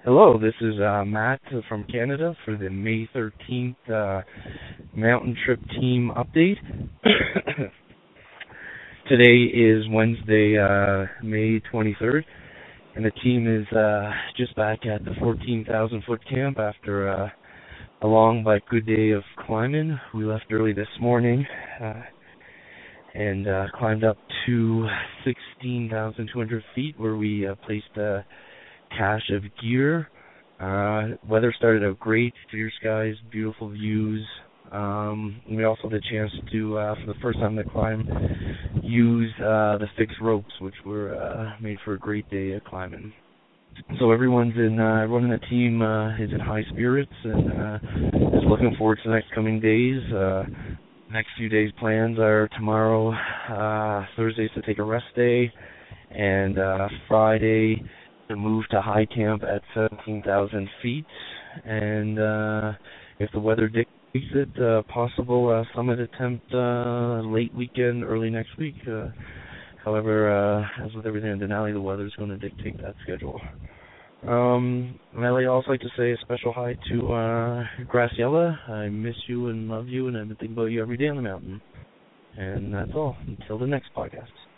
Hello, this is Matt from Canada for the May 13th Mountain Trip Team Update. Today is Wednesday, May 23rd, and the team is just back at the 14,000 foot camp after a long but good day of climbing. We left early this morning and climbed up to 16,200 feet where we placed a cache of gear. Weather started out great, clear skies, beautiful views. We also had a chance to, for the first time in the climb, use the fixed ropes, which were made for a great day of climbing. So everyone in the team is in high spirits and is looking forward to the next coming days. Next few days' plans are tomorrow, Thursday to take a rest day, and Friday to move to high camp at 17,000 feet, and if the weather dictates it, possible summit attempt late weekend, early next week. However, as with everything in Denali, the weather is going to dictate that schedule. I'd also like to say a special hi to Graciela. I miss you and love you, and I've been thinking about you every day on the mountain. And that's all. Until the next podcast.